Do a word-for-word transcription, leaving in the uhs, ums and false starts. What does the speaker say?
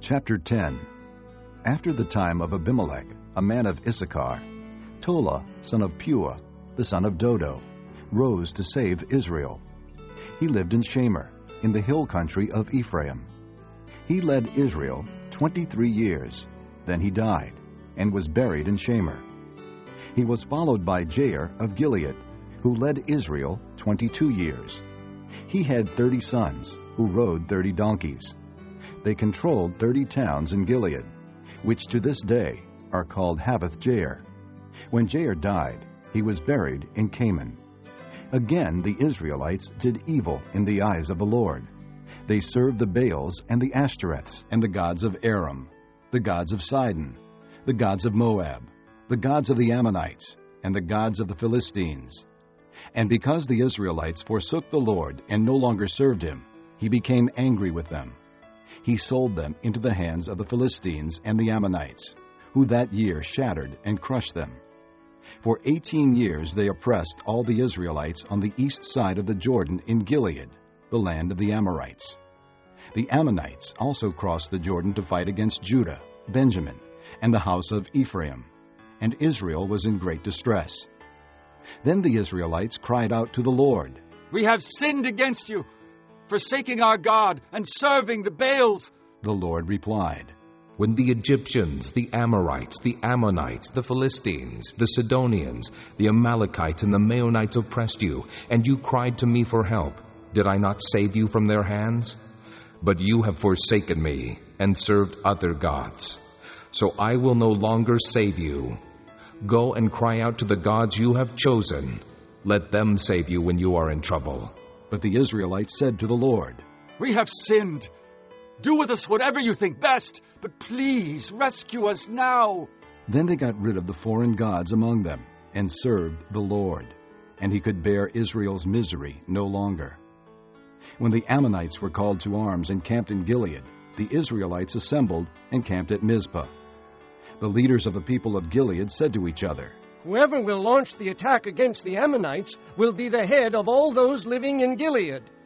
Chapter ten. After the time of Abimelech, a man of Issachar, Tola, son of Puah, the son of Dodo, rose to save Israel. He lived in Shamir, in the hill country of Ephraim. He led Israel twenty-three years. Then he died, and was buried in Shamir. He was followed by Jair of Gilead, who led Israel twenty-two years. He had thirty sons, who rode thirty donkeys. They controlled thirty towns in Gilead, which to this day are called Havoth-Jair. When Jair died, he was buried in Canaan. Again the Israelites did evil in the eyes of the Lord. They served the Baals and the Ashtoreths and the gods of Aram, the gods of Sidon, the gods of Moab, the gods of the Ammonites, and the gods of the Philistines. And because the Israelites forsook the Lord and no longer served him, he became angry with them. He sold them into the hands of the Philistines and the Ammonites, who that year shattered and crushed them. For eighteen years they oppressed all the Israelites on the east side of the Jordan in Gilead, the land of the Amorites. The Ammonites also crossed the Jordan to fight against Judah, Benjamin, and the house of Ephraim, and Israel was in great distress. Then the Israelites cried out to the Lord, "We have sinned against you, forsaking our God and serving the Baals." The Lord replied, "When the Egyptians, the Amorites, the Ammonites, the Philistines, the Sidonians, the Amalekites, and the Maonites oppressed you, and you cried to me for help, did I not save you from their hands? But you have forsaken me and served other gods. So I will no longer save you. Go and cry out to the gods you have chosen. Let them save you when you are in trouble." But the Israelites said to the Lord, "We have sinned. Do with us whatever you think best, but please rescue us now." Then they got rid of the foreign gods among them and served the Lord, and he could bear Israel's misery no longer. When the Ammonites were called to arms and camped in Gilead, the Israelites assembled and camped at Mizpah. The leaders of the people of Gilead said to each other, "Whoever will launch the attack against the Ammonites will be the head of all those living in Gilead."